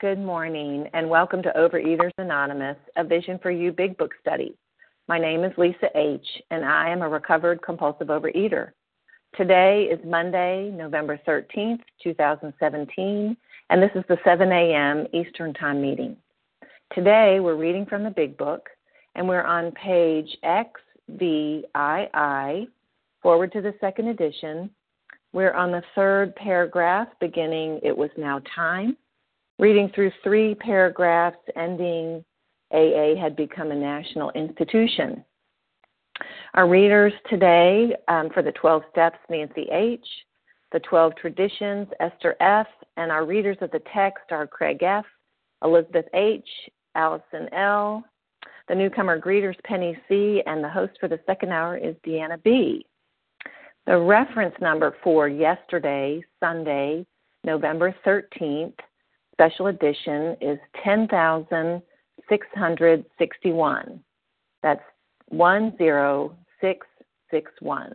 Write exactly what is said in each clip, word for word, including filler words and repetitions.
Good morning, and welcome to Overeaters Anonymous, a Vision for You Big Book study. My name is Lisa H., and I am a recovered compulsive overeater. Today is Monday, November thirteenth, twenty seventeen, and this is the seven a.m. Eastern Time meeting. Today, we're reading from the Big Book, and we're on page X V I I, forward to the second edition. We're on the third paragraph, beginning, "It was now time," reading through three paragraphs ending, "A A had become a national institution." Our readers today um, for the twelve steps, Nancy H., the twelve traditions, Esther F., and our readers of the text are Craig F., Elizabeth H., Allison L., the newcomer greeters, Penny C., and the host for the second hour is Deanna B. The reference number for yesterday, Sunday, November thirteenth, special edition is ten thousand six hundred sixty-one. That's one zero six six one.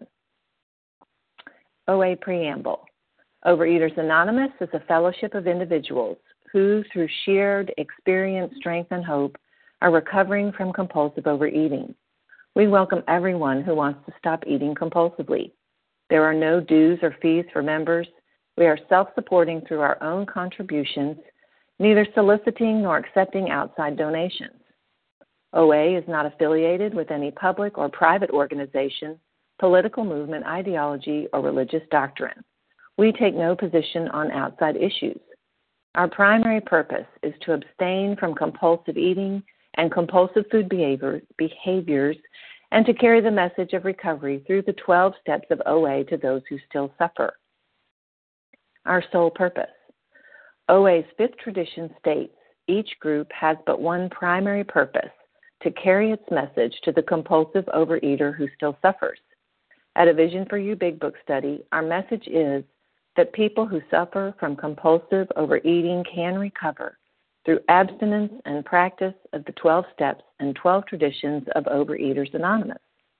O A Preamble. Overeaters Anonymous is a fellowship of individuals who, through shared experience, strength, and hope, are recovering from compulsive overeating. We welcome everyone who wants to stop eating compulsively. There are no dues or fees for members. We are self-supporting through our own contributions, neither soliciting nor accepting outside donations. O A is not affiliated with any public or private organization, political movement, ideology, or religious doctrine. We take no position on outside issues. Our primary purpose is to abstain from compulsive eating and compulsive food behavior, behaviors and to carry the message of recovery through the twelve steps of O A to those who still suffer. Our sole purpose. O A's fifth tradition states each group has but one primary purpose, to carry its message to the compulsive overeater who still suffers. At a Vision for You Big Book study, our message is that people who suffer from compulsive overeating can recover through abstinence and practice of the twelve steps and twelve traditions of Overeaters Anonymous.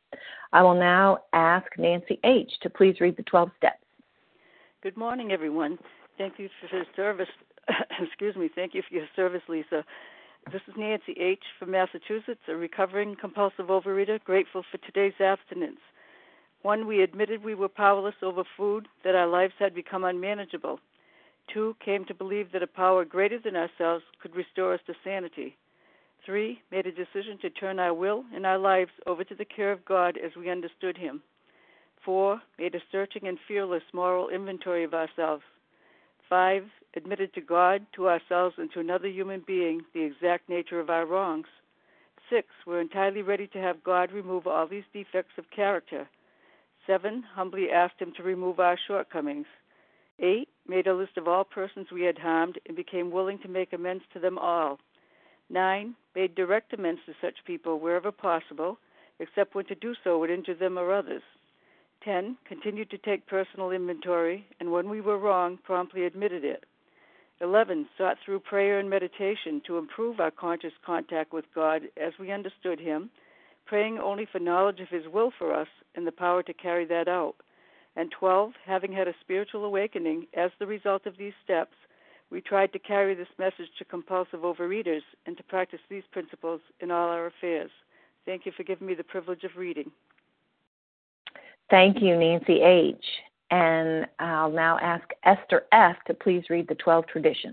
I will now ask Nancy H. to please read the twelve steps. Good morning, everyone. Thank you for your service. Excuse me. Thank you for your service, Lisa. This is Nancy H. from Massachusetts, a recovering compulsive overeater, grateful for today's abstinence. One, we admitted we were powerless over food, that our lives had become unmanageable. Two, came to believe that a power greater than ourselves could restore us to sanity. Three, made a decision to turn our will and our lives over to the care of God as we understood Him. Four, made a searching and fearless moral inventory of ourselves. Five, admitted to God, to ourselves, and to another human being the exact nature of our wrongs. Six, we're entirely ready to have God remove all these defects of character. Seven, humbly asked Him to remove our shortcomings. Eight, made a list of all persons we had harmed and became willing to make amends to them all. Nine, made direct amends to such people wherever possible, except when to do so would injure them or others. Ten, continued to take personal inventory, and when we were wrong, promptly admitted it. Eleven, sought through prayer and meditation to improve our conscious contact with God as we understood Him, praying only for knowledge of His will for us and the power to carry that out. And twelve, having had a spiritual awakening as the result of these steps, we tried to carry this message to compulsive overeaters and to practice these principles in all our affairs. Thank you for giving me the privilege of reading. Thank you, Nancy H. And I'll now ask Esther F. to please read the twelve traditions.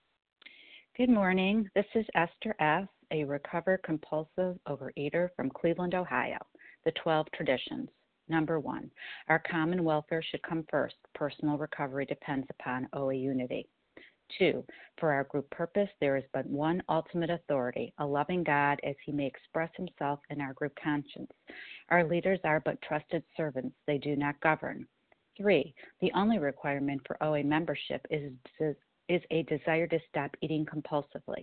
Good morning. This is Esther F., a recovered compulsive overeater from Cleveland, Ohio. The twelve traditions. Number one, our common welfare should come first. Personal recovery depends upon O A unity. Two, for our group purpose, there is but one ultimate authority, a loving God as He may express Himself in our group conscience. Our leaders are but trusted servants. They do not govern. Three, the only requirement for O A membership is, is a desire to stop eating compulsively.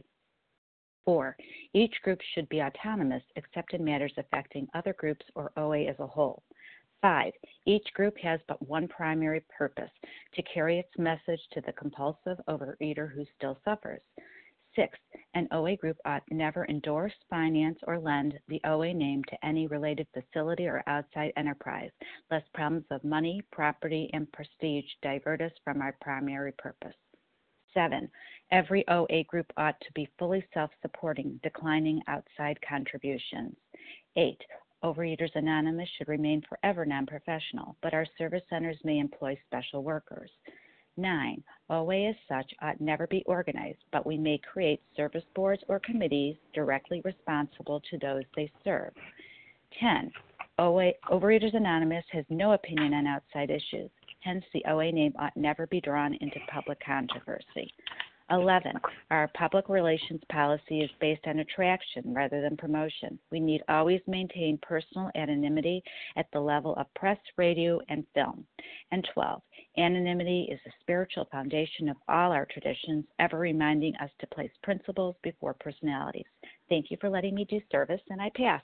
Four, each group should be autonomous except in matters affecting other groups or O A as a whole. Five, each group has but one primary purpose, to carry its message to the compulsive overeater who still suffers. Six, an O A group ought never endorse, finance, or lend the O A name to any related facility or outside enterprise, lest problems of money, property, and prestige divert us from our primary purpose. Seven, Every O A group ought to be fully self-supporting, declining outside contributions. Eight, Overeaters Anonymous should remain forever non-professional, but our service centers may employ special workers. Nine, O A as such ought never be organized, but we may create service boards or committees directly responsible to those they serve. Ten, O A, Overeaters Anonymous has no opinion on outside issues. Hence, the O A name ought never be drawn into public controversy. eleven, our public relations policy is based on attraction rather than promotion. We need always maintain personal anonymity at the level of press, radio, and film. And twelve, anonymity is the spiritual foundation of all our traditions, ever reminding us to place principles before personalities. Thank you for letting me do service, and I pass.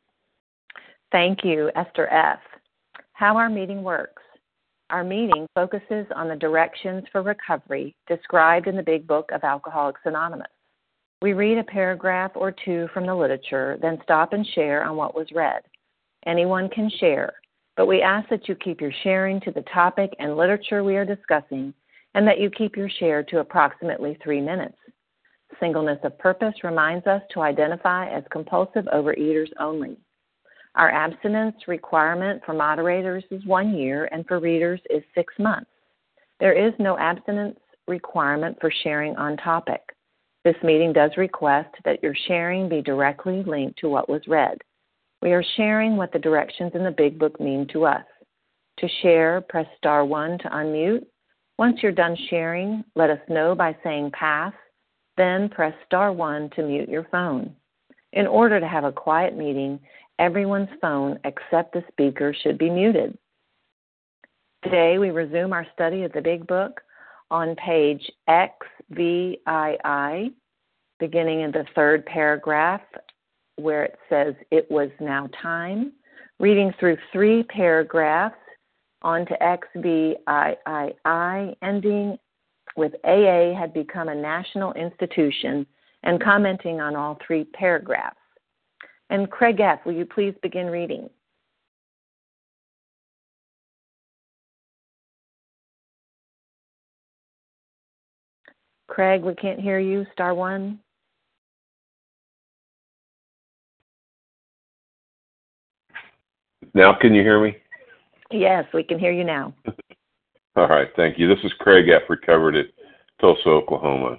Thank you, Esther F. How our meeting works. Our meeting focuses on the directions for recovery described in the Big Book of Alcoholics Anonymous. We read a paragraph or two from the literature, then stop and share on what was read. Anyone can share, but we ask that you keep your sharing to the topic and literature we are discussing, and that you keep your share to approximately three minutes. Singleness of purpose reminds us to identify as compulsive overeaters only. Our abstinence requirement for moderators is one year and for readers is six months. There is no abstinence requirement for sharing on topic. This meeting does request that your sharing be directly linked to what was read. We are sharing what the directions in the Big Book mean to us. To share, press star one to unmute. Once you're done sharing, let us know by saying pass, then press star one to mute your phone. In order to have a quiet meeting, everyone's phone except the speaker should be muted. Today we resume our study of the Big Book on page X V I I, beginning in the third paragraph where it says, "It was now time," reading through three paragraphs on to X V I I I, ending with A A had become a national institution, and commenting on all three paragraphs. And Craig F., will you please begin reading? Craig, we can't hear you. Star one. Now can you hear me? Yes, we can hear you now. All right, thank you. This is Craig F., recovered at Tulsa, Oklahoma.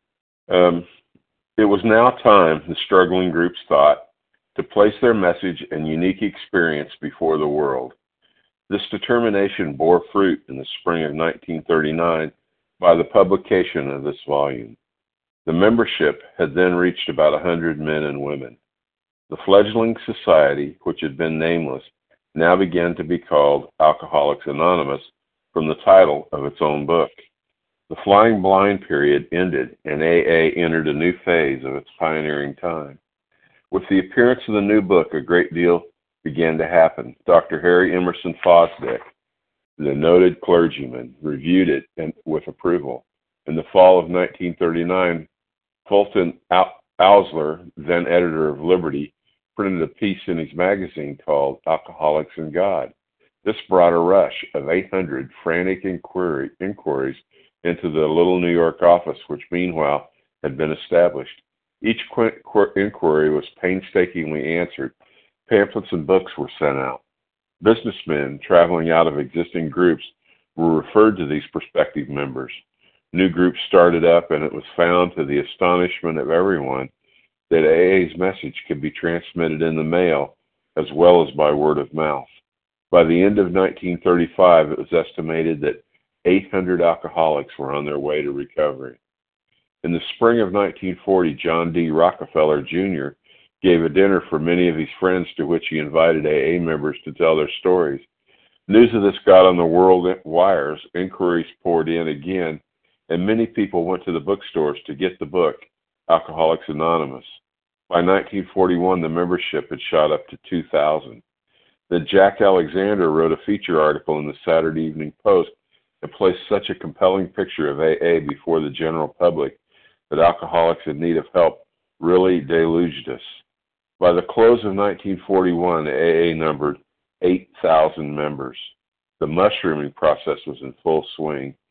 Um, it was now time, the struggling groups thought, to place their message and unique experience before the world. This determination bore fruit in the spring of nineteen thirty-nine by the publication of this volume. The membership had then reached about one hundred men and women. The fledgling society, which had been nameless, now began to be called Alcoholics Anonymous from the title of its own book. The flying blind period ended, and A A entered a new phase of its pioneering time. With the appearance of the new book, a great deal began to happen. Doctor Harry Emerson Fosdick, the noted clergyman, reviewed it and, with approval. In the fall of nineteen thirty-nine, Fulton Ausler, then editor of Liberty, printed a piece in his magazine called Alcoholics and God. This brought a rush of eight hundred frantic inquiry, inquiries into the little New York office, which meanwhile had been established. Each inquiry was painstakingly answered. Pamphlets and books were sent out. Businessmen traveling out of existing groups were referred to these prospective members. New groups started up, and it was found, to the astonishment of everyone, that A A's message could be transmitted in the mail as well as by word of mouth. By the end of nineteen thirty-five, it was estimated that eight hundred alcoholics were on their way to recovery. In the spring of nineteen forty, John D. Rockefeller, Junior gave a dinner for many of his friends, to which he invited A A members to tell their stories. News of this got on the world wires, inquiries poured in again, and many people went to the bookstores to get the book, Alcoholics Anonymous. By nineteen forty-one, the membership had shot up to two thousand. Then Jack Alexander wrote a feature article in the Saturday Evening Post and placed such a compelling picture of A A before the general public that alcoholics in need of help really deluged us. By the close of nineteen forty-one, A A numbered eight thousand members. The mushrooming process was in full swing.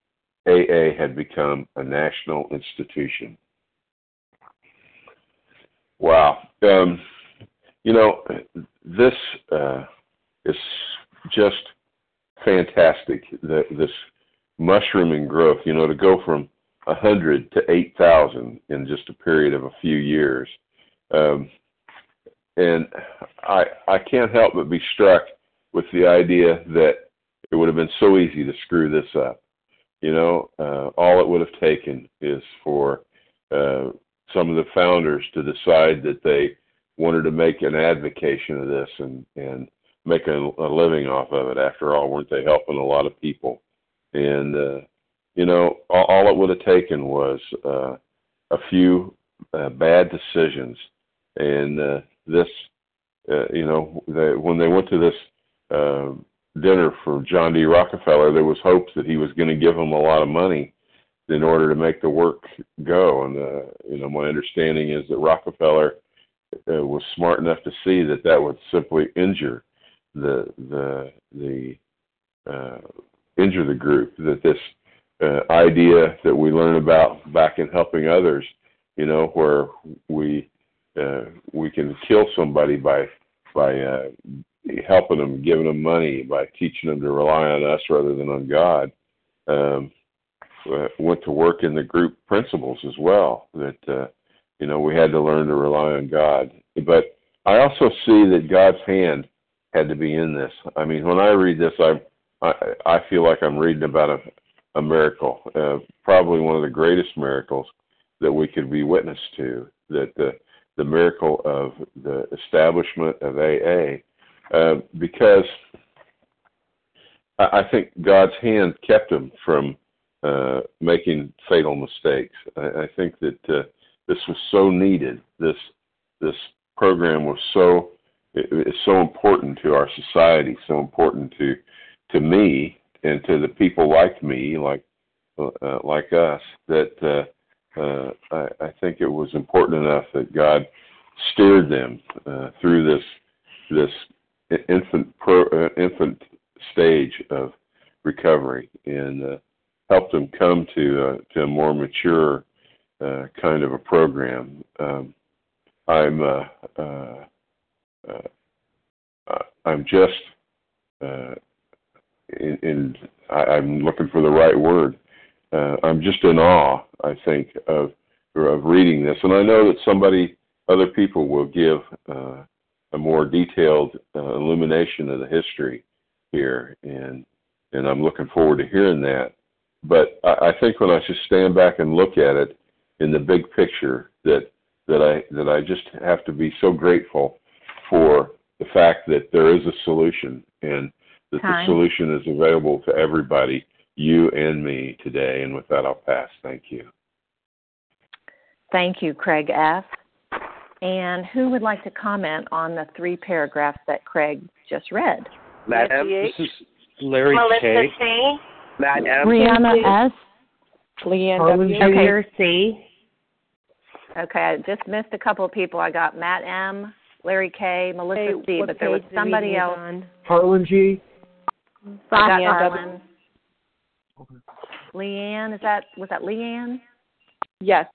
A A had become a national institution. Wow. Um, you know, this uh, is just fantastic, the, this mushrooming growth, you know, to go from one hundred to eight thousand in just a period of a few years. Um, and I, I can't help but be struck with the idea that it would have been so easy to screw this up. You know, uh, all it would have taken is for uh, some of the founders to decide that they wanted to make an advocation of this and, and make a, a living off of it. After all, weren't they helping a lot of people? And, uh, you know, all, all it would have taken was uh, a few uh, bad decisions. And uh, this, uh, you know, they, when they went to this uh, dinner for John D. Rockefeller, there was hopes that he was going to give them a lot of money in order to make the work go. And, uh, you know, my understanding is that Rockefeller uh, was smart enough to see that that would simply injure the the the uh, injure the group. That this uh, idea that we learn about back in helping others, you know, where we uh, we can kill somebody by by uh, helping them, giving them money, by teaching them to rely on us rather than on God, um, uh, went to work in the group principles as well. That uh, you know, we had to learn to rely on God. But I also see that God's hand had to be in this. I mean, when I read this, I I, I feel like I'm reading about a, a miracle, uh, probably one of the greatest miracles that we could be witness to. That the the miracle of the establishment of A A, uh, because I, I think God's hand kept him from uh, making fatal mistakes. I, I think that uh, this was so needed. This this program was so it's so important to our society, so important to to me and to the people like me, like uh, like us, that uh, uh, I, I think it was important enough that God steered them uh, through this this infant pro, uh, infant stage of recovery and uh, helped them come to uh, to a more mature uh, kind of a program. Um, I'm uh, uh, uh, I'm just uh, in, in I, I'm looking for the right word. Uh, I'm just in awe, I think, of of reading this, and I know that somebody, other people, will give uh, a more detailed uh, illumination of the history here, and and I'm looking forward to hearing that. But I, I think when I just stand back and look at it in the big picture, that that I that I just have to be so grateful for the fact that there is a solution and that Time. the solution is available to everybody, you and me today. And with that, I'll pass. Thank you. Thank you, Craig F. And who would like to comment on the three paragraphs that Craig just read? Madam, Nancy this is Larry Melissa K. C. Madam. Brianna S. Leanne Harlan W. J. Ginger C. Okay, I just missed a couple of people. I got Matt M., Larry K., Melissa Hey, C., what but there was page did somebody we else. on? Harlan G. I got Sonia Harlan. Okay. Leanne, is that, was that Leanne? Yes.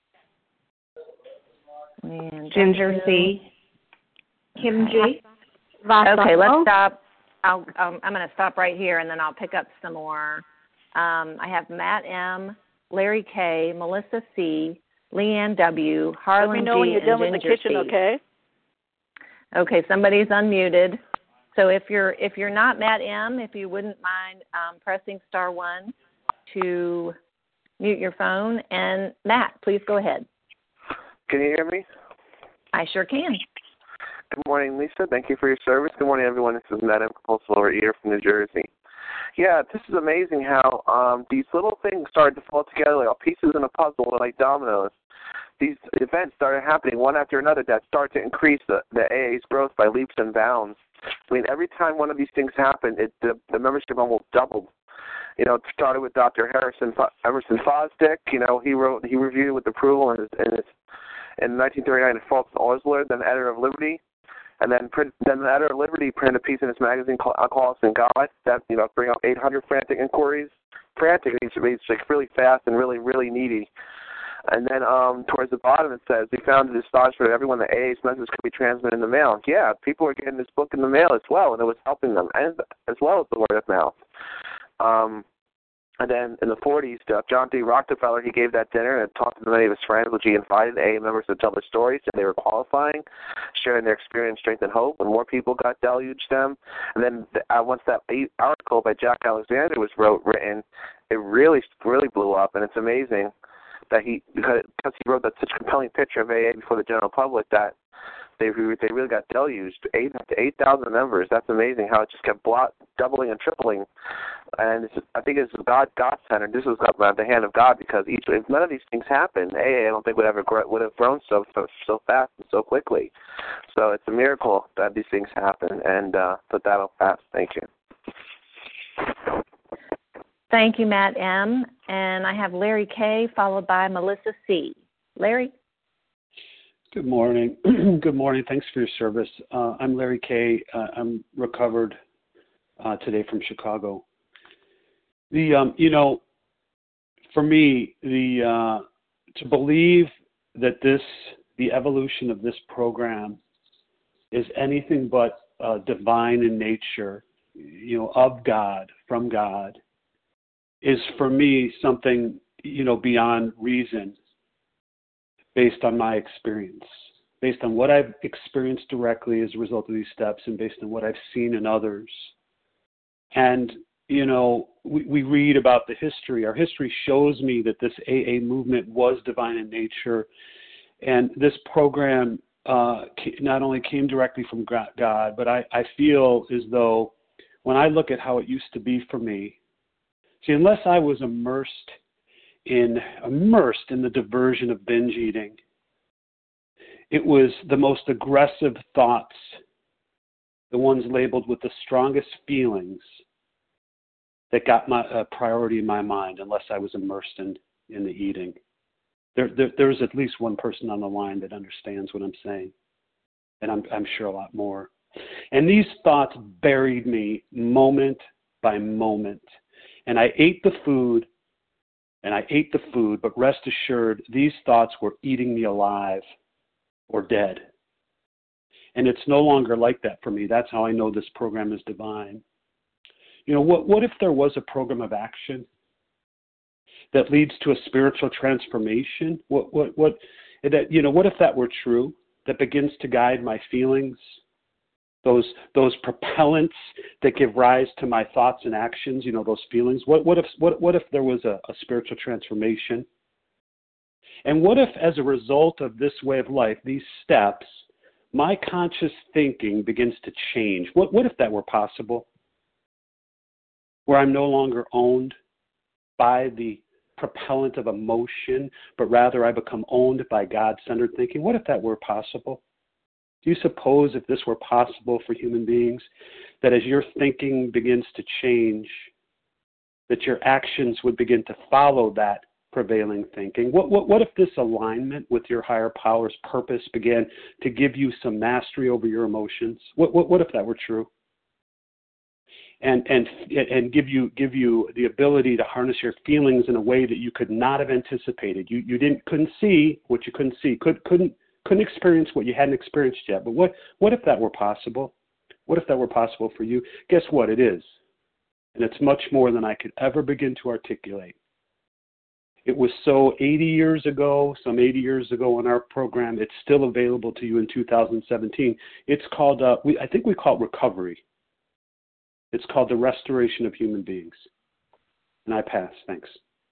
Leanne Ginger W. C. Kim G. Okay, let's stop. I'll, um, I'm going to stop right here, and then I'll pick up some more. Um, I have Matt M., Larry K., Melissa C., Leanne W., Harlan Let me know G., when you're and done with Ginger the kitchen, C. okay? Okay, somebody's unmuted. So if you're if you're not Matt M., if you wouldn't mind um, pressing star one to mute your phone. And Matt, please go ahead. Can you hear me? I sure can. Good morning, Lisa. Thank you for your service. Good morning, everyone. This is Madam Compulsive Overeater from New Jersey. Yeah, this is amazing how um, these little things started to fall together like pieces in a puzzle, like dominoes. These events started happening one after another that started to increase the, the A A's growth by leaps and bounds. I mean, every time one of these things happened, it, the, the membership almost doubled. You know, it started with Doctor Harrison Emerson Fosdick. You know, he wrote, he reviewed with approval in, his, in, his, in nineteen thirty-nine in Fulton Osler, then editor of Liberty. And then, print, then the editor of Liberty printed a piece in his magazine called Alcoholics and God that, you know, bring up eight hundred frantic inquiries. frantic. He's, he's like really fast and really, really needy. And then um, towards the bottom it says, we found it astonishing that everyone that A A's message could be transmitted in the mail. Yeah, people were getting this book in the mail as well, and it was helping them, and as well as the word of mouth. Um, and then in the forties, uh, John D. Rockefeller, he gave that dinner and talked to many of his friends, which he invited A A members to tell their stories, and they were qualifying, sharing their experience, strength, and hope, and more people got deluged them. And then uh, once that article by Jack Alexander was wrote, written, it really, really blew up, and it's amazing that he, because, because he wrote that such compelling picture of A A before the general public, that they they really got deluged. Eight eight thousand members. That's amazing how it just kept blot, doubling and tripling. And it's just, I think it's God God centered. This was by the hand of God, because each if none of these things happened, A A I don't think would ever grow, would have grown so, so so fast and so quickly. So it's a miracle that these things happen. And uh, but that'll pass. Thank you. Thank you, Matt M. And I have Larry K. followed by Melissa C. Larry? Good morning. Good morning. Thanks for your service. Uh, I'm Larry K. Uh, I'm recovered uh, today from Chicago. The um, you know, for me, the uh, to believe that this the evolution of this program is anything but uh, divine in nature, you know, of God, from God, is for me something, you know, beyond reason, based on my experience, based on what I've experienced directly as a result of these steps, and based on what I've seen in others. And, you know, we, we read about the history. Our history shows me that this A A movement was divine in nature. And this program uh, not only came directly from God, but I, I feel as though when I look at how it used to be for me, see, unless I was immersed in immersed in the diversion of binge eating, it was the most aggressive thoughts, the ones labeled with the strongest feelings, that got my uh, priority in my mind, unless I was immersed in, in the eating. There, there, there's at least one person on the line that understands what I'm saying, and I'm, I'm sure a lot more. And these thoughts buried me moment by moment. And I ate the food, and I ate the food, but rest assured, these thoughts were eating me alive or dead. And it's no longer like that for me. That's how I know this program is divine. You know, what, what if there was a program of action that leads to a spiritual transformation? What, what, what, that, you know, what if that were true, that begins to guide my feelings, those those propellants that give rise to my thoughts and actions, you know, those feelings? What what if what what if there was a, a spiritual transformation? And what if, as a result of this way of life, these steps, my conscious thinking begins to change? What what if that were possible? Where I'm no longer owned by the propellant of emotion, but rather I become owned by God-centered thinking. What if that were possible? Do you suppose, if this were possible for human beings, that as your thinking begins to change, that your actions would begin to follow that prevailing thinking? What, what, what if this alignment with your higher power's purpose began to give you some mastery over your emotions? What, what, what if that were true? And and and give you give you the ability to harness your feelings in a way that you could not have anticipated. You you didn't couldn't see what you couldn't see. Could couldn't couldn't experience what you hadn't experienced yet. But what what if that were possible? What if that were possible for you? Guess what? It is. And it's much more than I could ever begin to articulate. It was so eighty years ago, some eighty years ago in our program. It's still available to you in two thousand seventeen. It's called, uh, we, I think we call it recovery. It's called the restoration of human beings. And I pass. Thanks.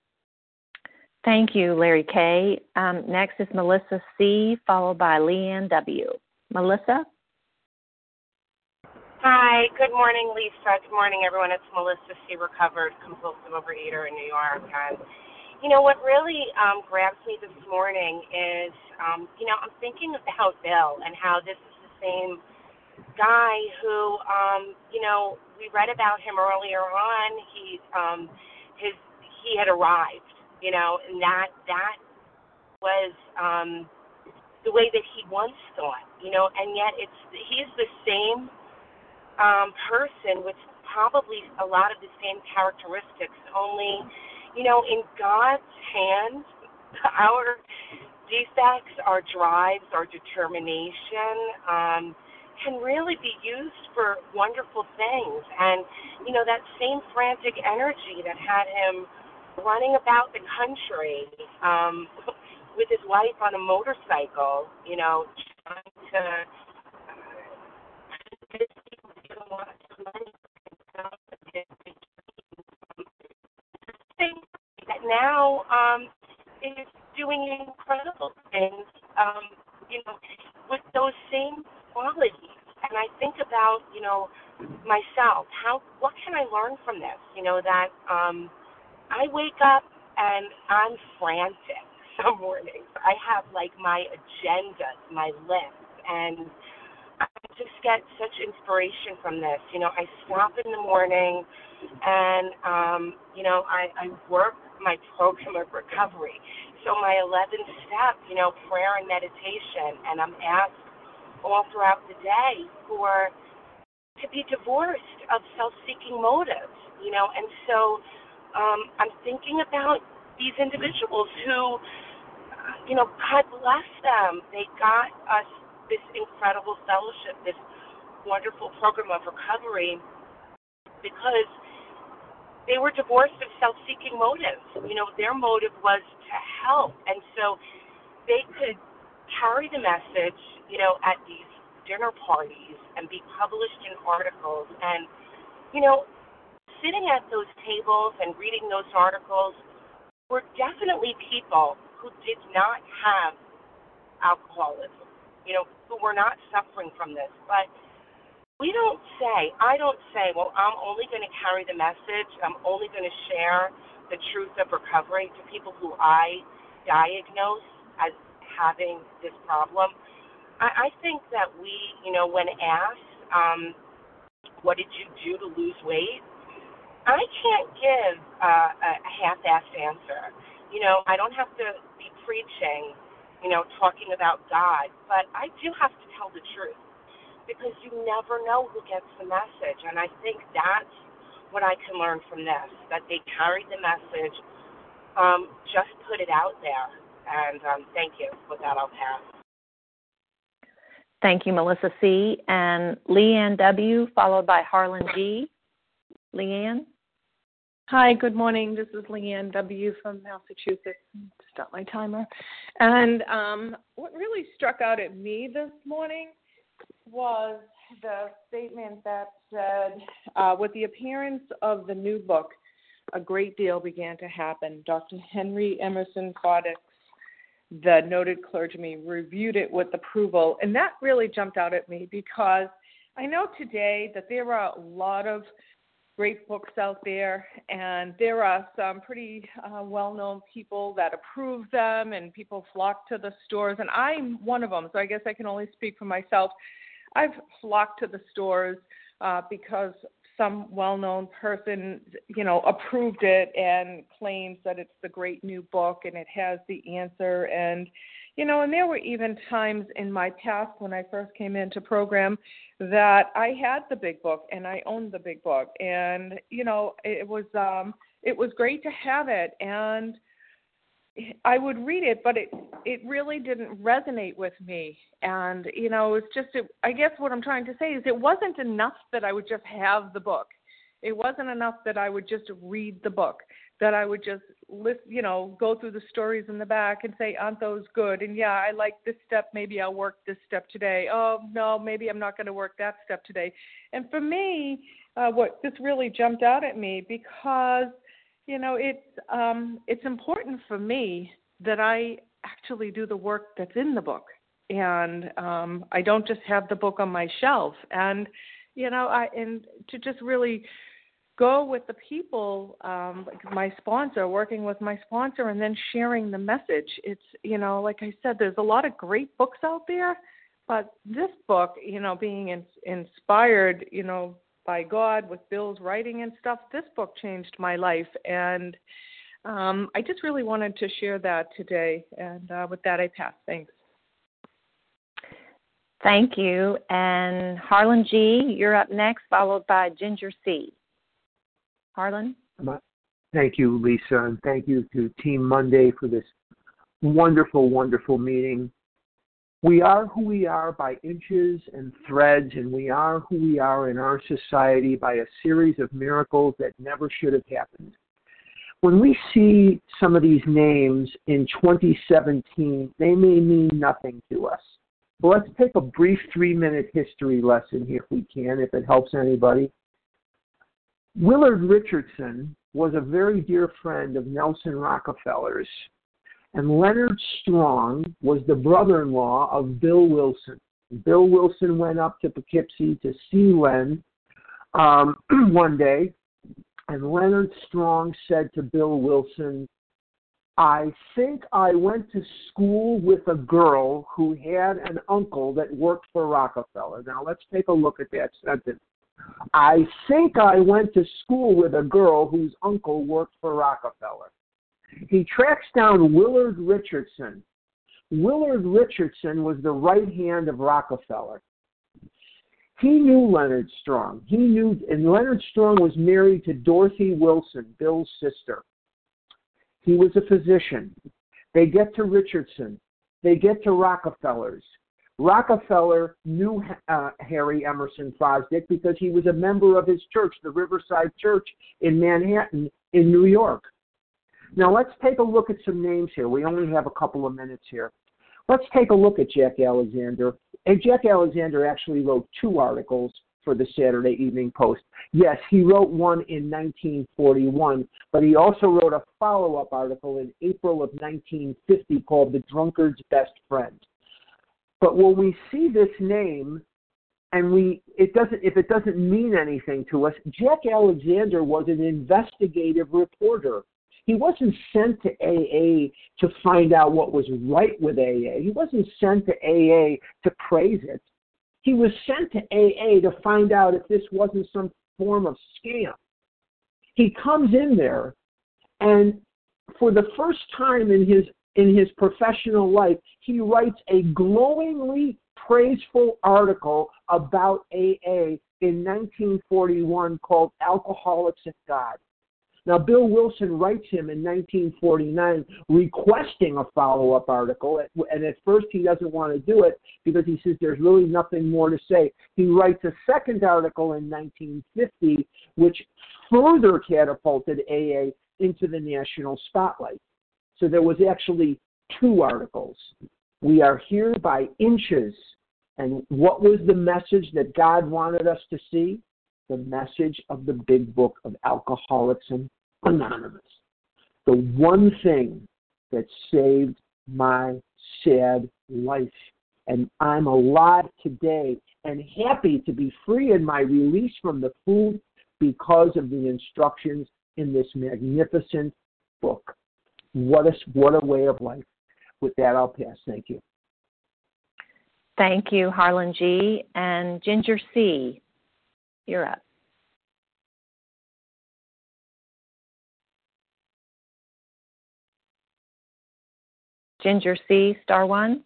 Thank you, Larry K. Um, next is Melissa C., followed by Leanne W. Melissa? Hi. Good morning, Lisa. Good morning, everyone. It's Melissa C., recovered compulsive overeater in New York. And, you know, what really um, grabs me this morning is, um, you know, I'm thinking about Bill and how this is the same guy who, um, you know, we read about him earlier on. He, um, his, he had arrived, you know, and that that was um, the way that he once thought, you know, and yet it's he's the same um, person with probably a lot of the same characteristics, only, you know, in God's hands, our defects, our drives, our determination um, can really be used for wonderful things. And, you know, that same frantic energy that had him running about the country um, with his wife on a motorcycle, you know, trying to that now um, is doing incredible things, um, you know, with those same qualities. And I think about, you know, myself, how, what can I learn from this? You know, that um, I wake up and I'm frantic some mornings. I have, like, my agendas, my list, and I just get such inspiration from this. You know, I stop in the morning and, um, you know, I, I work my program of recovery. So my eleventh step, you know, prayer and meditation, and I'm asked all throughout the day for to be divorced of self-seeking motives, you know, and so um, I'm thinking about these individuals who, you know, God bless them. They got us this incredible fellowship, this wonderful program of recovery, because they were divorced of self-seeking motives. You know, their motive was to help, and so they could carry the message, you know, at these dinner parties and be published in articles. And, you know, sitting at those tables and reading those articles were definitely people who did not have alcoholism, you know, who were not suffering from this. But we don't say, I don't say, well, I'm only going to carry the message, I'm only going to share the truth of recovery to people who I diagnose as having this problem. I, I think that we, you know, when asked, um, what did you do to lose weight? I can't give uh, a half-assed answer. You know, I don't have to be preaching, you know, talking about God, but I do have to tell the truth, because you never know who gets the message. And I think that's what I can learn from this, that they carried the message, um, just put it out there. And um, thank you. With that, I'll pass. Thank you, Melissa C. And Leanne W., followed by Harlan G. Leanne? Hi, good morning. This is Leanne W. from Massachusetts. Start my timer. And um, what really struck out at me this morning was the statement that said, uh, with the appearance of the new book, a great deal began to happen. Doctor Henry Emerson Coddix, the noted clergyman, reviewed it with approval. And that really jumped out at me, because I know today that there are a lot of great books out there, and there are some pretty uh, well-known people that approve them, and people flock to the stores, and I'm one of them, so I guess I can only speak for myself. I've flocked to the stores uh, because some well-known person, you know, approved it and claims that it's the great new book and it has the answer. And, you know, and there were even times in my past when I first came into program that I had the big book and I owned the big book. And, you know, it was um, it was great to have it. And I would read it, but it it really didn't resonate with me. And, you know, it's just, it, I guess what I'm trying to say is it wasn't enough that I would just have the book. It wasn't enough that I would just read the book, that I would just, list, you know, go through the stories in the back and say, aren't those good? And, yeah, I like this step. Maybe I'll work this step today. Oh, no, maybe I'm not going to work that step today. And for me, uh, what this really jumped out at me because, you know, it's um, it's important for me that I actually do the work that's in the book, and um, I don't just have the book on my shelf. And you know, I and to just really go with the people, um, like my sponsor, working with my sponsor, and then sharing the message. It's, you know, like I said, there's a lot of great books out there, but this book, you know, being in, inspired, you know, by God with Bill's writing and stuff, this book changed my life. And um, I just really wanted to share that today. And uh, with that, I pass. Thanks. Thank you. And Harlan G., you're up next, followed by Ginger C. Harlan? Thank you, Lisa, and thank you to Team Monday for this wonderful, wonderful meeting. We are who we are by inches and threads, and we are who we are in our society by a series of miracles that never should have happened. When we see some of these names in twenty seventeen, they may mean nothing to us. But let's take a brief three-minute history lesson here if we can, if it helps anybody. Willard Richardson was a very dear friend of Nelson Rockefeller's, and Leonard Strong was the brother-in-law of Bill Wilson. Bill Wilson went up to Poughkeepsie to see Len um, one day, and Leonard Strong said to Bill Wilson, I think I went to school with a girl who had an uncle that worked for Rockefeller. Now let's take a look at that sentence. I think I went to school with a girl whose uncle worked for Rockefeller. He tracks down Willard Richardson. Willard Richardson was the right hand of Rockefeller. He knew Leonard Strong. He knew, and Leonard Strong was married to Dorothy Wilson, Bill's sister. He was a physician. They get to Richardson. They get to Rockefeller's. Rockefeller knew uh, Harry Emerson Fosdick because he was a member of his church, the Riverside Church in Manhattan in New York. Now let's take a look at some names here. We only have a couple of minutes here. Let's take a look at Jack Alexander. And Jack Alexander actually wrote two articles for the Saturday Evening Post. Yes, he wrote one in nineteen forty-one, but he also wrote a follow-up article in April of nineteen fifty called The Drunkard's Best Friend. But when we see this name, and we it doesn't if it doesn't mean anything to us, Jack Alexander was an investigative reporter. He wasn't sent to A A to find out what was right with A A. He wasn't sent to A A to praise it. He was sent to A A to find out if this wasn't some form of scam. He comes in there, and for the first time in his in his professional life, he writes a glowingly praiseful article about A A in nineteen forty-one called Alcoholics and God. Now, Bill Wilson writes him in nineteen forty-nine requesting a follow-up article, and at first he doesn't want to do it because he says there's really nothing more to say. He writes a second article in nineteen fifty, which further catapulted A A into the national spotlight. So there was actually two articles. We are here by inches. And what was the message that God wanted us to see? The message of the big book of Alcoholics Anonymous. The one thing that saved my sad life. And I'm alive today and happy to be free in my release from the food because of the instructions in this magnificent book. What a, what a way of life. With that, I'll pass. Thank you. Thank you, Harlan G. And Ginger C., you're up. Ginger C., star one.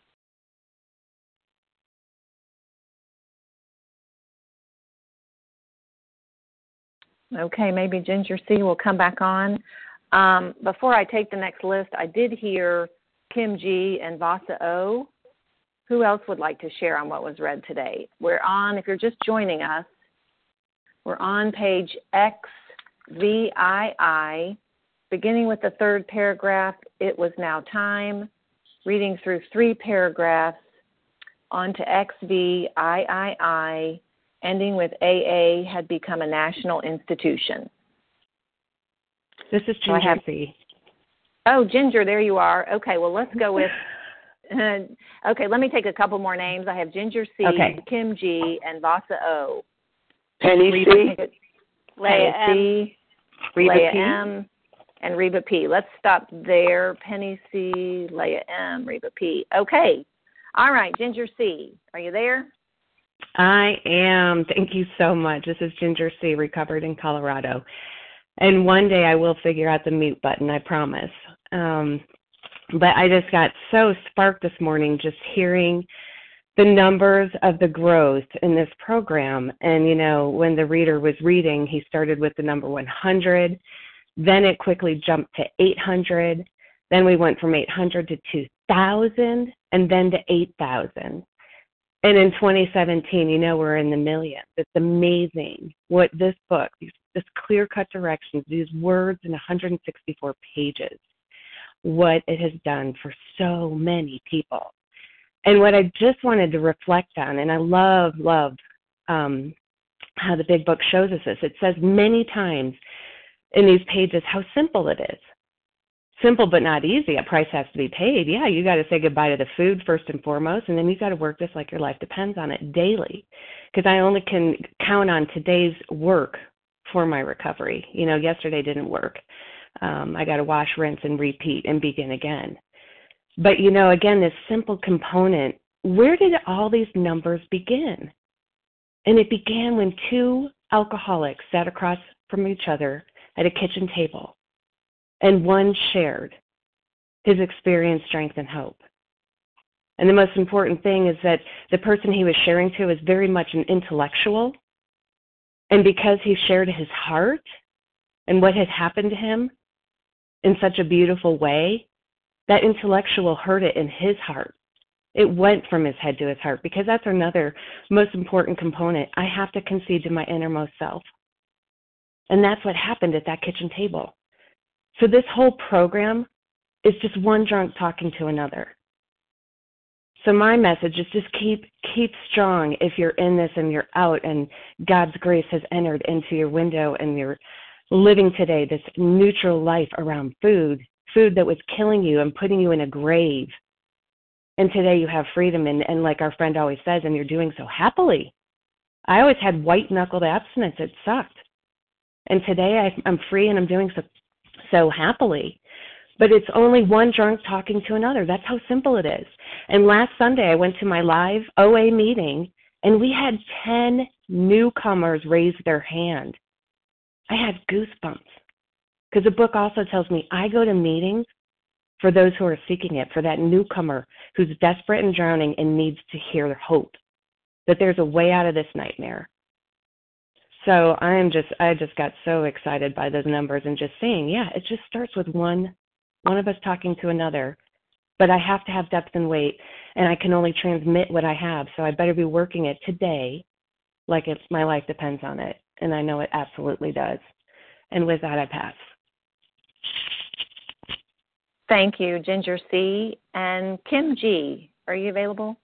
Okay, maybe Ginger C. will come back on. Um, before I take the next list, I did hear Kim G. and Vasa O. Who else would like to share on what was read today? We're on, if you're just joining us, we're on page X V I I, beginning with the third paragraph, it was now time, reading through three paragraphs, on to X V I I I, ending with A A had become a national institution. This is Ginger so have, C. Oh, Ginger, there you are. Okay, well, let's go with, uh, okay, let me take a couple more names. I have Ginger C., okay. Kim G., and Vasa O. Penny Reba, C. Leah C., Reba Leah P. M., and Reba P. Let's stop there. Penny C., Leah M., Reba P. Okay. All right, Ginger C., are you there? I am. Thank you so much. This is Ginger C., recovered in Colorado. And one day I will figure out the mute button, I promise. Um, but I just got so sparked this morning just hearing the numbers of the growth in this program. And, you know, when the reader was reading, he started with the number one hundred. Then it quickly jumped to eight hundred. Then we went from eight hundred to two thousand and then to eight thousand. And in twenty seventeen, you know, we're in the millions. It's amazing what this book, these, this clear-cut directions, these words in one hundred sixty-four pages, what it has done for so many people. And what I just wanted to reflect on, and I love, love um, how the big book shows us this. It says many times in these pages how simple it is. Simple but not easy. A price has to be paid. Yeah, you got to say goodbye to the food first and foremost, and then you got to work just like your life depends on it daily. Because I only can count on today's work for my recovery. You know, yesterday didn't work. Um, I got to wash, rinse, and repeat and begin again. But, you know, again, this simple component, where did all these numbers begin? And it began when two alcoholics sat across from each other at a kitchen table, and one shared his experience, strength, and hope. And the most important thing is that the person he was sharing to is very much an intellectual, and because he shared his heart and what had happened to him in such a beautiful way, that intellectual heard it in his heart. It went from his head to his heart, because that's another most important component. I have to concede to my innermost self. And that's what happened at that kitchen table. So this whole program is just one drunk talking to another. So my message is just keep keep strong if you're in this and you're out and God's grace has entered into your window and you're living today this neutral life around food, food that was killing you and putting you in a grave. And today you have freedom, and, and like our friend always says, and you're doing so happily. I always had white-knuckled abstinence. It sucked. And today I, I'm free and I'm doing so, so happily. But it's only one drunk talking to another. That's how simple it is. And last Sunday I went to my live O A meeting, and we had ten newcomers raise their hand. I had goosebumps, because the book also tells me I go to meetings for those who are seeking it, for that newcomer who's desperate and drowning and needs to hear hope, that there's a way out of this nightmare. So I am just, I just got so excited by those numbers and just seeing, yeah, it just starts with one, one of us talking to another. But I have to have depth and weight, and I can only transmit what I have. So I better be working it today, like it's my life depends on it, and I know it absolutely does. And with that, I pass. Thank you, Ginger C. And Kim G., are you available?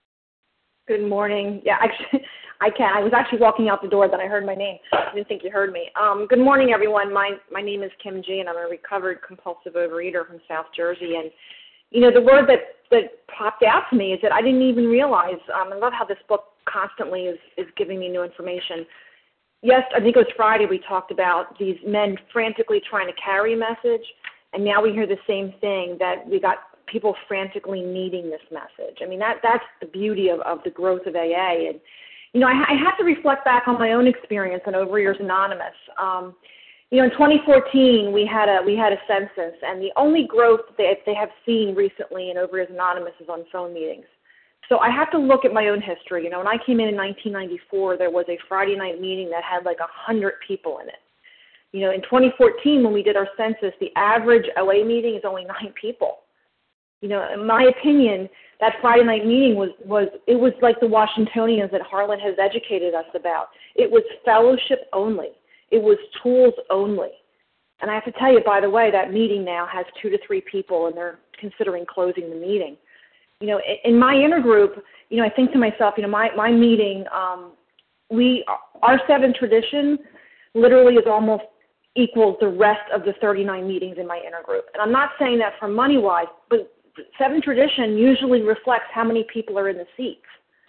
Good morning. Yeah, actually, I can. I was actually walking out the door, then I heard my name. I didn't think you heard me. Um, good morning, everyone. My my name is Kim G., and I'm a recovered compulsive overeater from South Jersey. And, you know, the word that, that popped out to me is that I didn't even realize. Um, I love how this book constantly is, is giving me new information. Yes, I think it was Friday we talked about these men frantically trying to carry a message. And now we hear the same thing, that we got people frantically needing this message. I mean, that that's the beauty of, of the growth of A A. And, you know, I, I have to reflect back on my own experience in Overeaters Anonymous. Um, you know, in twenty fourteen, we had a we had a census, and the only growth that they have seen recently in Overeaters Anonymous is on phone meetings. So I have to look at my own history. You know, when I came in in nineteen ninety-four, there was a Friday night meeting that had like one hundred people in it. You know, in twenty fourteen, when we did our census, the average O A meeting is only nine people. You know, in my opinion, that Friday night meeting was, was it was like the Washingtonians that Harlan has educated us about. It was fellowship only. It was tools only. And I have to tell you, by the way, that meeting now has two to three people, and they're considering closing the meeting. You know, in my inner group, you know, I think to myself, you know, my, my meeting, um, we, our seven tradition literally is almost equals the rest of the thirty-nine meetings in my inner group. And I'm not saying that for money-wise, but seven tradition usually reflects how many people are in the seats.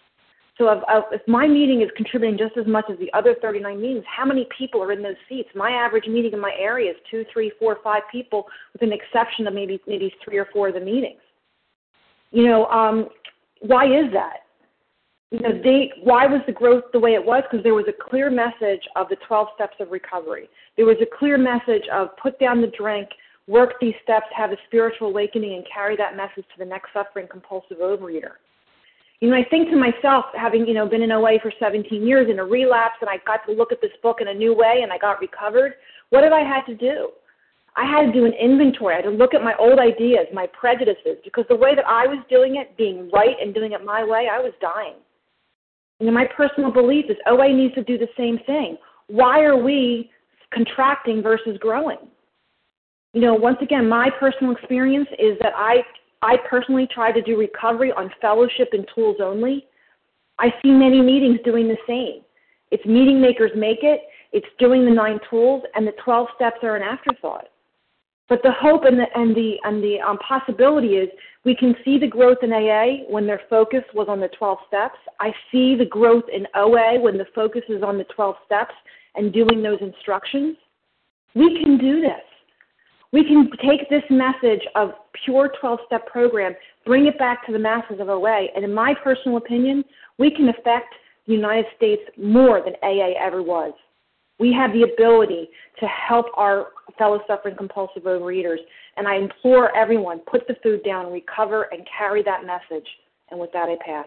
So if, if my meeting is contributing just as much as the other thirty-nine meetings, how many people are in those seats? My average meeting in my area is two, three, four, five people, with an exception of maybe maybe three or four of the meetings. You know, um, why is that? You know, they, why was the growth the way it was? Because there was a clear message of the twelve steps of recovery. There was a clear message of put down the drink, work these steps, have a spiritual awakening, and carry that message to the next suffering compulsive overeater. You know, I think to myself, having, you know, been in O A for seventeen years in a relapse, and I got to look at this book in a new way and I got recovered, what have I had to do? I had to do an inventory. I had to look at my old ideas, my prejudices, because the way that I was doing it, being right and doing it my way, I was dying. You know, my personal belief is O A needs to do the same thing. Why are we contracting versus growing? You know, once again, my personal experience is that I I personally try to do recovery on fellowship and tools only. I see many meetings doing the same. It's meeting makers make it, it's doing the nine tools, and the twelve steps are an afterthought. But the hope and the and the and the um, possibility is we can see the growth in A A when their focus was on the twelve steps. I see the growth in O A when the focus is on the twelve steps and doing those instructions. We can do this. We can take this message of pure twelve-step program, bring it back to the masses of O A, and in my personal opinion, we can affect the United States more than A A ever was. We have the ability to help our fellow suffering compulsive overeaters, and I implore everyone, put the food down, recover, and carry that message. And with that, I pass.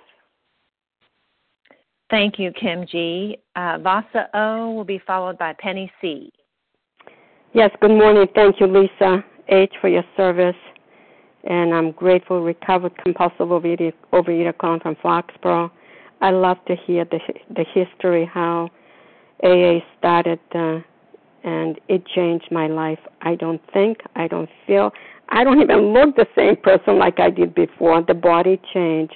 Thank you, Kim G. Uh, Vasa O will be followed by Penny C. Yes, good morning. Thank you, Lisa H., for your service. And I'm grateful, recovered compulsive overeater, overeater calling from Foxborough. I love to hear the the history, how A A started, uh, and it changed my life. I don't think, I don't feel, I don't even look the same person like I did before. The body changed.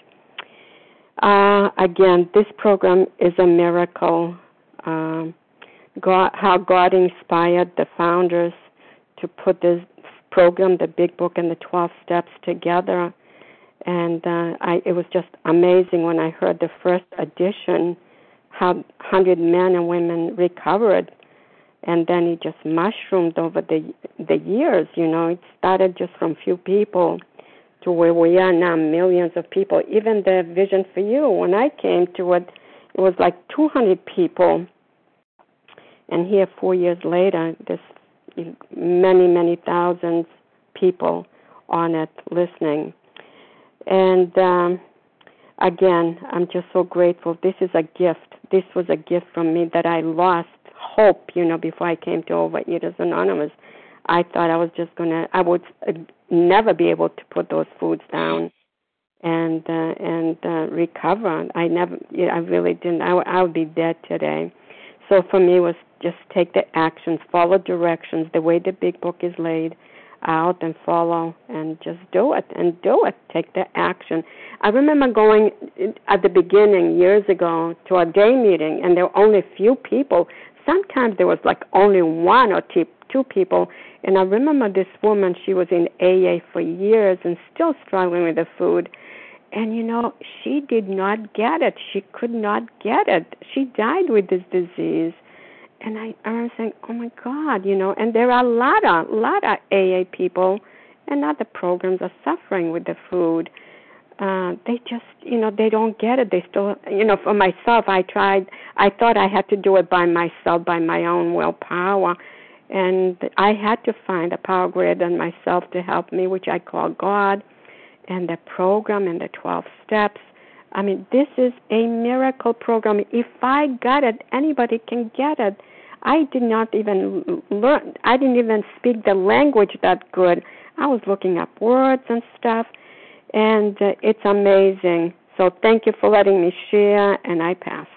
Uh, again, this program is a miracle. Um, God, how God inspired the founders to put this program, the Big Book and the twelve Steps together. And uh, I, it was just amazing when I heard the first edition, how one hundred men and women recovered. And then it just mushroomed over the the years, you know. It started just from few people to where we are now, millions of people. Even the Vision for You, when I came to it, it was like two hundred people. And here, four years later, there's many, many thousands people on it listening. And um, again, I'm just so grateful. This is a gift. This was a gift from me that I lost hope, you know, before I came to Overeaters Anonymous. I thought I was just going to, I would never be able to put those foods down and uh, and uh, recover. I never, you know, I really didn't. I, I would be dead today. So for me, it was just take the actions, follow directions, the way the Big Book is laid out, and follow, and just do it, and do it. Take the action. I remember going at the beginning, years ago, to a day meeting, and there were only a few people. Sometimes there was like only one or two, two people. And I remember this woman, she was in A A for years and still struggling with the food. And, you know, she did not get it. She could not get it. She died with this disease. And I, I was saying, oh, my God, you know, and there are a lot of, lot of A A people and other programs are suffering with the food. Uh, they just, you know, they don't get it. They still, you know, for myself, I tried, I thought I had to do it by myself, by my own willpower. And I had to find a power greater than myself to help me, which I call God, and the program and the twelve steps. I mean, this is a miracle program. If I got it, anybody can get it. I did not even learn, I didn't even speak the language that good. I was looking up words and stuff, and uh, it's amazing. So thank you for letting me share, and I pass.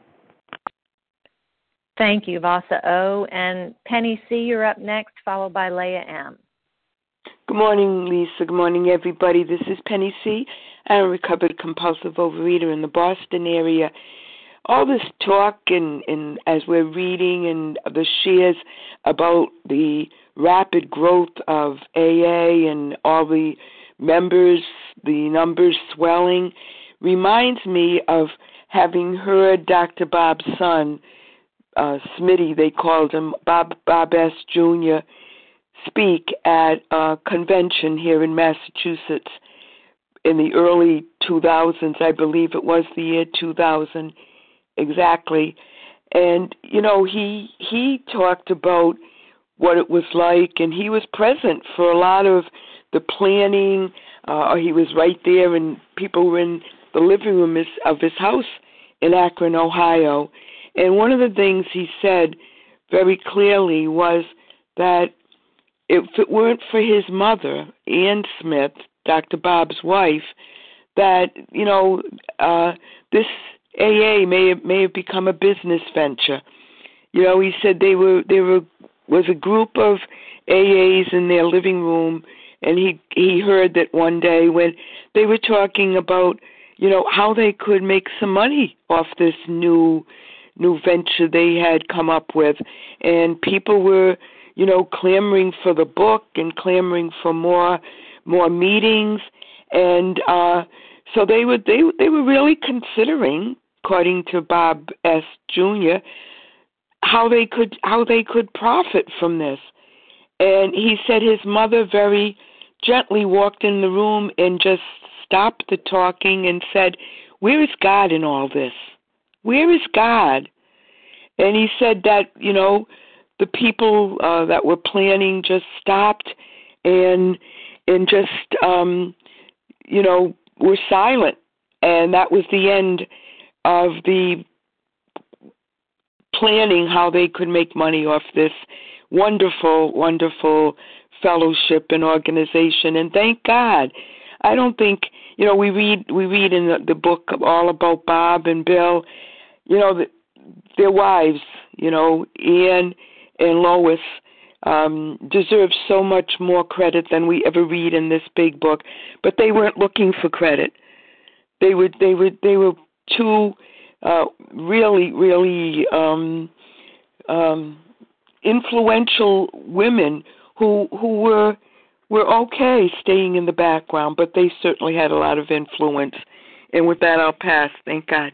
Thank you, Vasa O. And Penny C., you're up next, followed by Leah M. Good morning, Lisa. Good morning, everybody. This is Penny C. I'm a recovered compulsive overeater in the Boston area. All this talk and, and as we're reading and the shares about the rapid growth of A A and all the members, the numbers swelling, reminds me of having heard Doctor Bob's son, uh, Smitty, they called him, Bob, Bob S. Junior, speak at a convention here in Massachusetts in the early two thousands. I believe it was the year two thousand exactly. And, you know, he he talked about what it was like, and he was present for a lot of the planning. Uh, he was right there, and people were in the living room of his house in Akron, Ohio. And one of the things he said very clearly was that if it weren't for his mother, Ann Smith, Doctor Bob's wife, that, you know, uh, this A A may have, may have become a business venture. You know, he said they were they were was a group of A As in their living room, and he he heard that one day when they were talking about, you know, how they could make some money off this new new venture they had come up with, and people were, you know, clamoring for the book and clamoring for more more meetings, and uh, so they were they they were really considering, according to Bob S. Junior, how they could how they could profit from this. And he said his mother very gently walked in the room and just stopped the talking and said, "Where is God in all this? Where is God?" And he said that, you know, the people uh, that were planning just stopped and and just, um, you know, were silent. And that was the end of the planning how they could make money off this wonderful, wonderful fellowship and organization. And thank God. I don't think, you know, we read we read in the, the book all about Bob and Bill, you know, the, their wives, you know, Ann and Lois, um, deserve so much more credit than we ever read in this big book. But they weren't looking for credit. They were they were they were two uh, really really um, um, influential women who who were were okay staying in the background, but they certainly had a lot of influence. And with that, I'll pass. Thank God.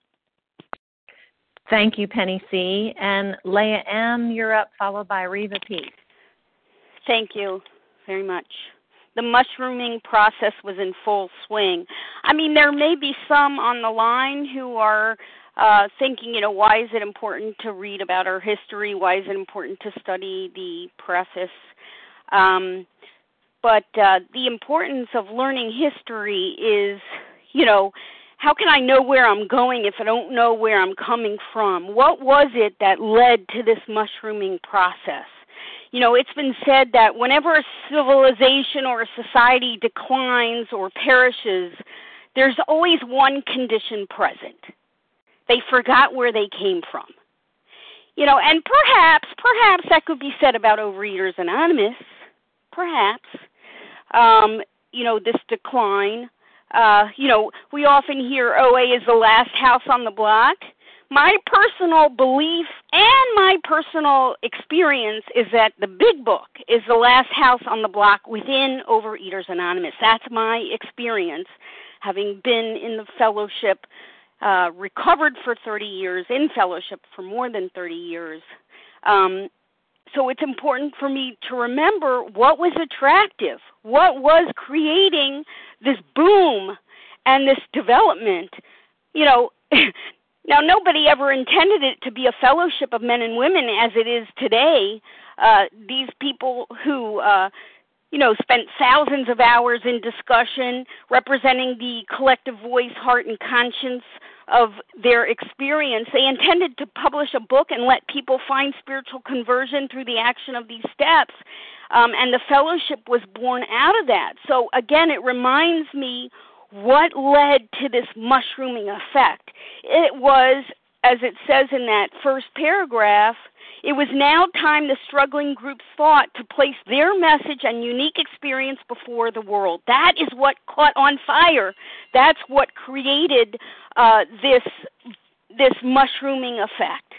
Thank you, Penny C. And Leah M., you're up, followed by Reva P. Thank you very much. The mushrooming process was in full swing. I mean, there may be some on the line who are uh, thinking, you know, why is it important to read about our history? Why is it important to study the preface? Um, but uh, the importance of learning history is, you know, how can I know where I'm going if I don't know where I'm coming from? What was it that led to this mushrooming process? You know, it's been said that whenever a civilization or a society declines or perishes, there's always one condition present. They forgot where they came from. You know, and perhaps, perhaps that could be said about Overeaters Anonymous. Perhaps. Um, you know, this decline. Uh, you know, we often hear O A is the last house on the block. My personal belief and my personal experience is that the big book is the last house on the block within Overeaters Anonymous. That's my experience, having been in the fellowship, uh, recovered for thirty years, in fellowship for more than thirty years. Um, so it's important for me to remember what was attractive, what was creating this boom and this development. You know, now nobody ever intended it to be a fellowship of men and women as it is today. Uh, these people who, uh, you know, spent thousands of hours in discussion representing the collective voice, heart, and conscience of their experience. They intended to publish a book and let people find spiritual conversion through the action of these steps. Um, and the fellowship was born out of that. So, again, it reminds me what led to this mushrooming effect. It was, as it says in that first paragraph, it was now time the struggling groups thought to place their message and unique experience before the world. That is what caught on fire. That's what created uh, this this mushrooming effect.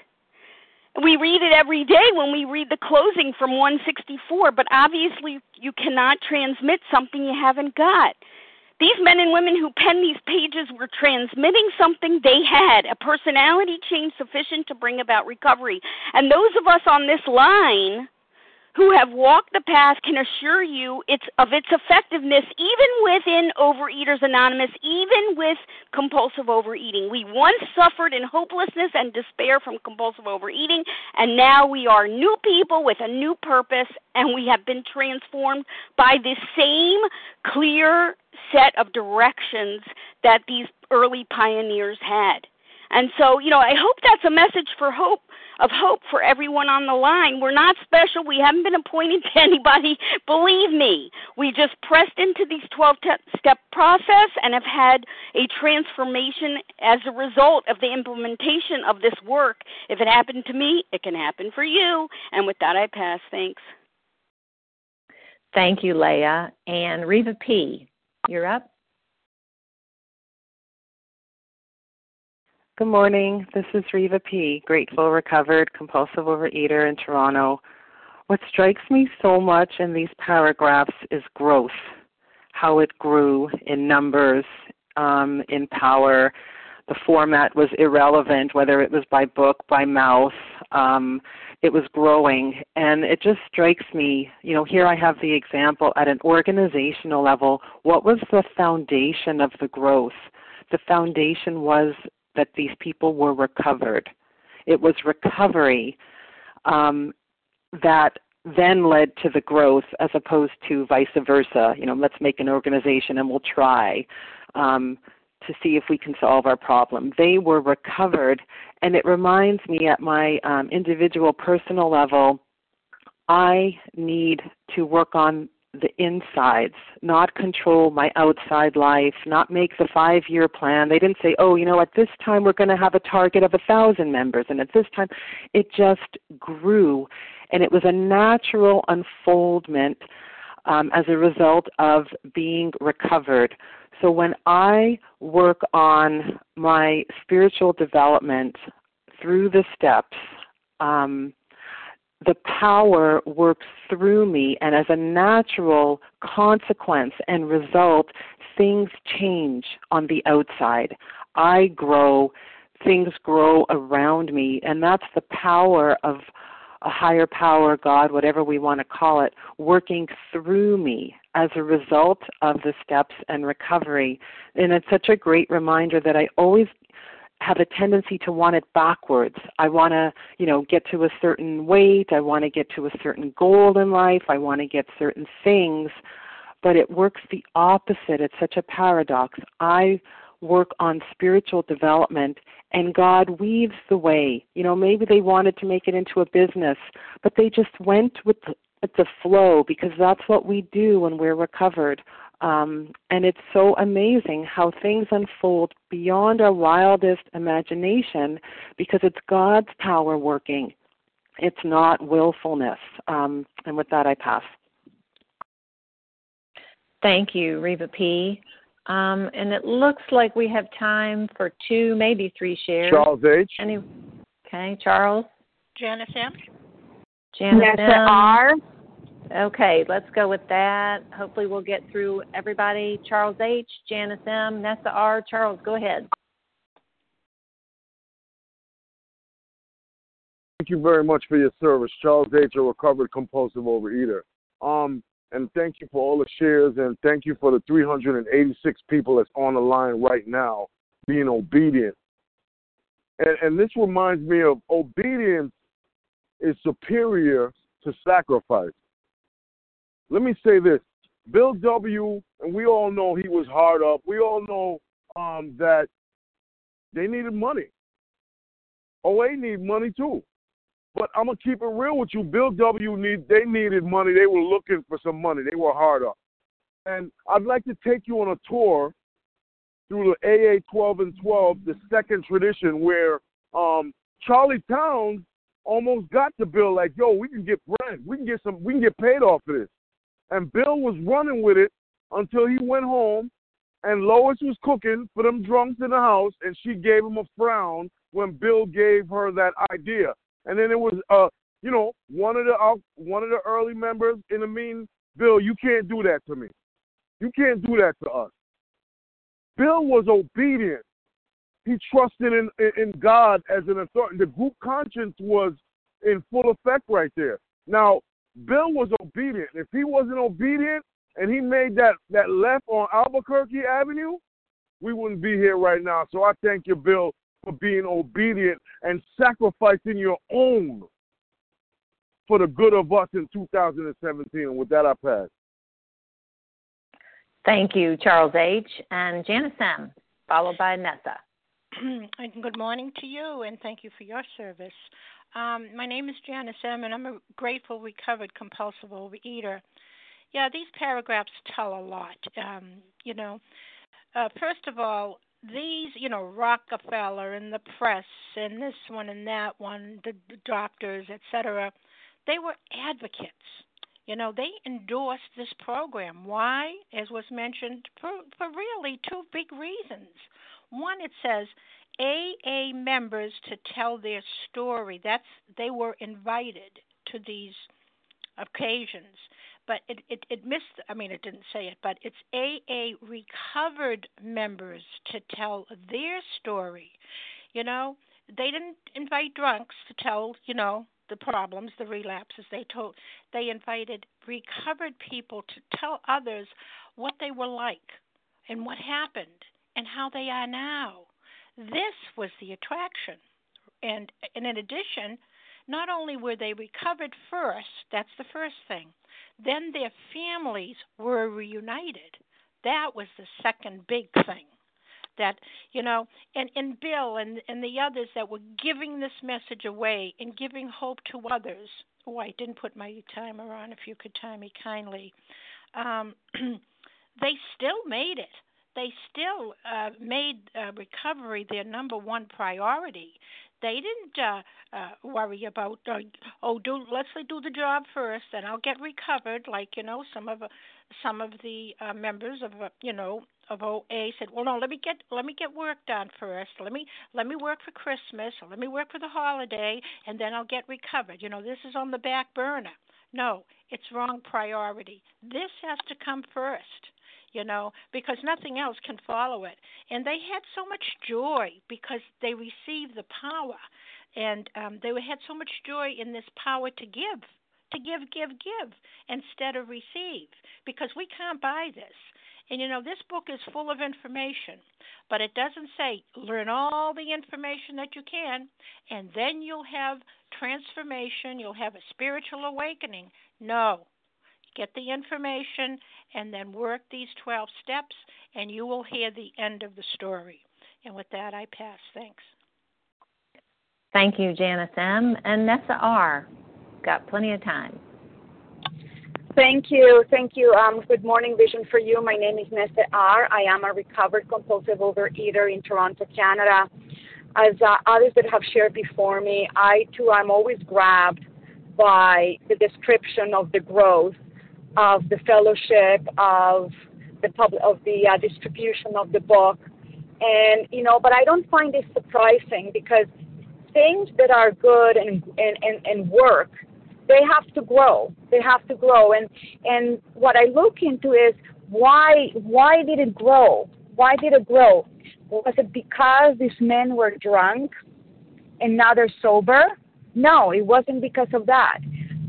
We read it every day when we read the closing from one sixty-four, but obviously you cannot transmit something you haven't got. These men and women who penned these pages were transmitting something they had, a personality change sufficient to bring about recovery. And those of us on this line who have walked the path can assure you it's of its effectiveness even within Overeaters Anonymous, even with compulsive overeating. We once suffered in hopelessness and despair from compulsive overeating, and now we are new people with a new purpose, and we have been transformed by this same clear set of directions that these early pioneers had. And so, you know, I hope that's a message for hope, of hope for everyone on the line. We're not special. We haven't been appointed to anybody. Believe me, we just pressed into these twelve-step process and have had a transformation as a result of the implementation of this work. If it happened to me, it can happen for you. And with that, I pass. Thanks. Thank you, Leah. And Reva P., you're up. Good morning. This is Reva P., grateful, recovered, compulsive overeater in Toronto. What strikes me so much in these paragraphs is growth, how it grew in numbers, um, in power. The format was irrelevant, whether it was by book, by mouth. Um, it was growing. And it just strikes me, you know, here I have the example at an organizational level. What was the foundation of the growth? The foundation was that these people were recovered. It was recovery um, that then led to the growth as opposed to vice versa. You know, let's make an organization and we'll try um, to see if we can solve our problem. They were recovered, and it reminds me at my um, individual personal level, I need to work on the insides, not control my outside life, not make the five-year plan. They didn't say, oh, you know, at this time we're going to have a target of a thousand members, and at this time it just grew, and it was a natural unfoldment um, as a result of being recovered. So when I work on my spiritual development through the steps, um, the power works through me, and as a natural consequence and result, things change on the outside. I grow, things grow around me, and that's the power of a higher power, God, whatever we want to call it, working through me as a result of the steps and recovery. And it's such a great reminder that I always have a tendency to want it backwards. I want to, you know, get to a certain weight. I want to get to a certain goal in life. I want to get certain things, but it works the opposite. It's such a paradox. I work on spiritual development, and God weaves the way. You know, maybe they wanted to make it into a business, but they just went with the, with the flow, because that's what we do when we're recovered. Um, and it's so amazing how things unfold beyond our wildest imagination, because it's God's power working. It's not willfulness. Um, and with that, I pass. Thank you, Reva P. Um, and it looks like we have time for two, maybe three shares. Charles H. Any, okay, Charles. Janice M. Janice Nessa M. R. Okay, let's go with that. Hopefully we'll get through everybody. Charles H., Janice M., Nessa R. Charles, go ahead. Thank you very much for your service. Charles H., a recovered compulsive overeater. Um, and thank you for all the shares, and thank you for the three hundred eighty-six people that's on the line right now being obedient. And, and this reminds me of obedience is superior to sacrifice. Let me say this. Bill W., and we all know he was hard up. We all know um, that they needed money. O A need money too. But I'm going to keep it real with you. Bill W., need they needed money. They were looking for some money. They were hard up. And I'd like to take you on a tour through the A A twelve and twelve, the second tradition, where um, Charlie Towns almost got to Bill like, yo, we can get bread. We can get some. We can get paid off of this. And Bill was running with it until he went home, and Lois was cooking for them drunks in the house, and she gave him a frown when Bill gave her that idea. And then it was, uh, you know, one of the uh, one of the early members in the mean, Bill, you can't do that to me. You can't do that to us. Bill was obedient. He trusted in, in, in God as an authority. The group conscience was in full effect right there. Now, Bill was obedient. If he wasn't obedient and he made that, that left on Albuquerque Avenue, we wouldn't be here right now. So I thank you, Bill, for being obedient and sacrificing your own for the good of us in two thousand seventeen. And with that, I pass. Thank you, Charles H. And Janice M. followed by Nessa. Good morning to you, and thank you for your service. Um, my name is Janice M., and I'm a grateful, recovered, compulsive overeater. Yeah, these paragraphs tell a lot. Um, you know, uh, first of all, these, you know, Rockefeller and the press and this one and that one, the, the doctors, et cetera, they were advocates. You know, they endorsed this program. Why? As was mentioned, for, for really two big reasons. One, it says A A members to tell their story. That's they were invited to these occasions. But it, it, it missed, I mean, it didn't say it, but it's A A recovered members to tell their story. You know, they didn't invite drunks to tell, you know, the problems, the relapses. They told, they invited recovered people to tell others what they were like and what happened and how they are now. This was the attraction. And, and in addition, not only were they recovered first, that's the first thing, then their families were reunited. That was the second big thing. That, you know, and, and Bill and, and the others that were giving this message away and giving hope to others. Oh, I didn't put my timer on, if you could time me kindly. Um, they still made it. They still uh, made uh, recovery their number one priority. They didn't uh, uh, worry about, uh, oh, do let's do the job first, and I'll get recovered. Like, you know, some of uh, some of the uh, members of, uh, you know, of O A said, well, no, let me get let me get work done first. Let me let me work for Christmas, or let me work for the holiday, and then I'll get recovered. You know, this is on the back burner. No, it's wrong priority. This has to come first. You know, because nothing else can follow it. And they had so much joy because they received the power. And um, they had so much joy in this power to give, to give, give, give, instead of receive, because we can't buy this. And, you know, this book is full of information, but it doesn't say learn all the information that you can, and then you'll have transformation, you'll have a spiritual awakening. No. Get the information and then work these twelve steps, and you will hear the end of the story. And with that, I pass. Thanks. Thank you, Janice M. And Nessa R. Got plenty of time. Thank you. Thank you. Um, good morning, Vision for You. My name is Nessa R. I am a recovered compulsive overeater in Toronto, Canada. As uh, others that have shared before me, I, too, am always grabbed by the description of the growth of the fellowship, of the public, of the uh, distribution of the book, and you know. But I don't find this surprising because things that are good and and, and, and work, they have to grow. They have to grow. And and what I look into is why why did it grow? Why did it grow? Was it because these men were drunk and now they're sober? No, it wasn't because of that.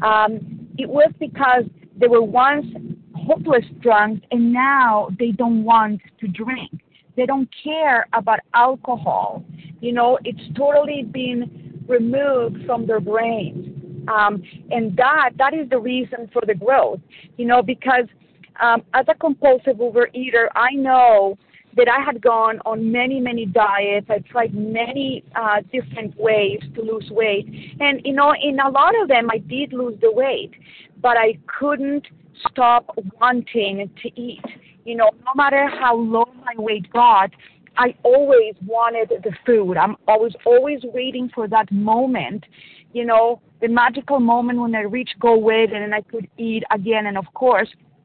Um, it was because they were once hopeless drunk, and now they don't want to drink. They don't care about alcohol. You know, it's totally been removed from their brains. Um, and that that is the reason for the growth, you know, because um, as a compulsive overeater, I know that I had gone on many, many diets. I tried many uh, different ways to lose weight. And, you know, in a lot of them, I did lose the weight, but I couldn't stop wanting to eat. You know, no matter how low my weight got, I always wanted the food. I'm always, always waiting for that moment, you know, the magical moment when I reach goal weight and then I could eat again. And, of course,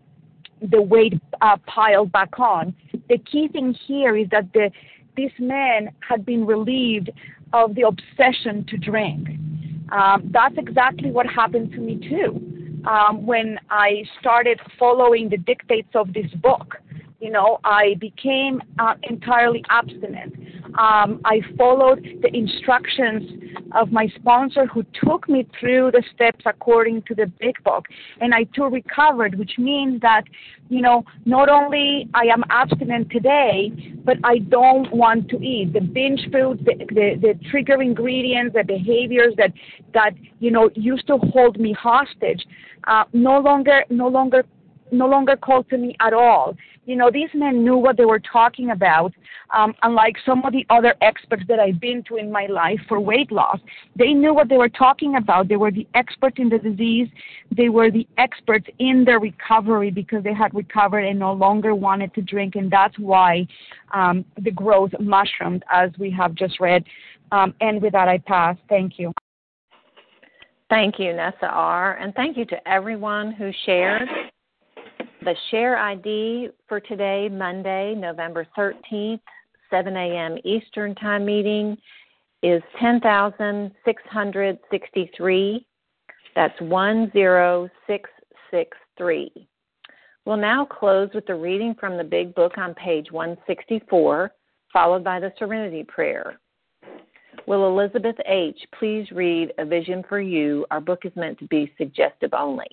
the weight uh, piled back on. The key thing here is that the, this man had been relieved of the obsession to drink. Um, that's exactly what happened to me too. Um, when I started following the dictates of this book, you know, I became uh, entirely abstinent. Um, I followed the instructions of my sponsor who took me through the steps according to the big book. And I too recovered, which means that, you know, not only I am abstinent today, but I don't want to eat. The binge foods, the, the, the trigger ingredients, the behaviors that, that, you know, used to hold me hostage, uh, no longer, no longer no longer call to me at all. You know, these men knew what they were talking about. Um, unlike some of the other experts that I've been to in my life for weight loss, they knew what they were talking about. They were the experts in the disease. They were the experts in their recovery because they had recovered and no longer wanted to drink, and that's why um, the growth mushroomed, as we have just read. Um, and with that, I pass. Thank you. Thank you, Nessa R., and thank you to everyone who shared. The share I D for today, Monday, November thirteenth, seven a.m. Eastern Time meeting is ten thousand six hundred sixty-three. That's one zero six six three. We'll now close with the reading from the Big Book on page one sixty-four, followed by the Serenity Prayer. Will Elizabeth H. please read A Vision for You? Our book is meant to be suggestive only.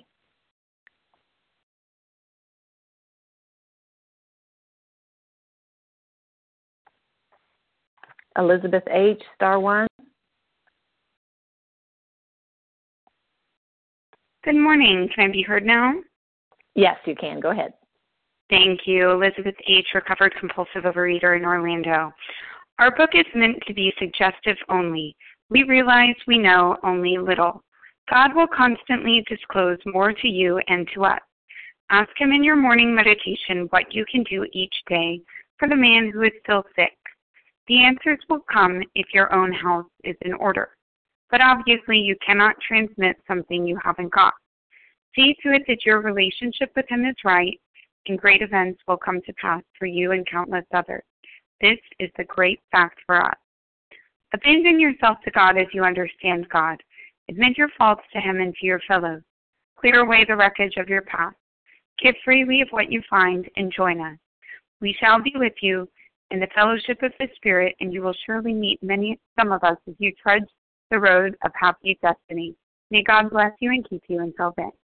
Elizabeth H., star one. Good morning. Can I be heard now? Yes, you can. Go ahead. Thank you. Elizabeth H., recovered compulsive overeater in Orlando. Our book is meant to be suggestive only. We realize we know only little. God will constantly disclose more to you and to us. Ask Him in your morning meditation what you can do each day for the man who is still sick. The answers will come if your own house is in order. But obviously you cannot transmit something you haven't got. See to it that your relationship with Him is right, and great events will come to pass for you and countless others. This is the great fact for us. Abandon yourself to God as you understand God. Admit your faults to Him and to your fellows. Clear away the wreckage of your past. Give freely of what you find and join us. We shall be with you in the fellowship of the Spirit, and you will surely meet many, some of us as you trudge the road of happy destiny. May God bless you and keep you until then.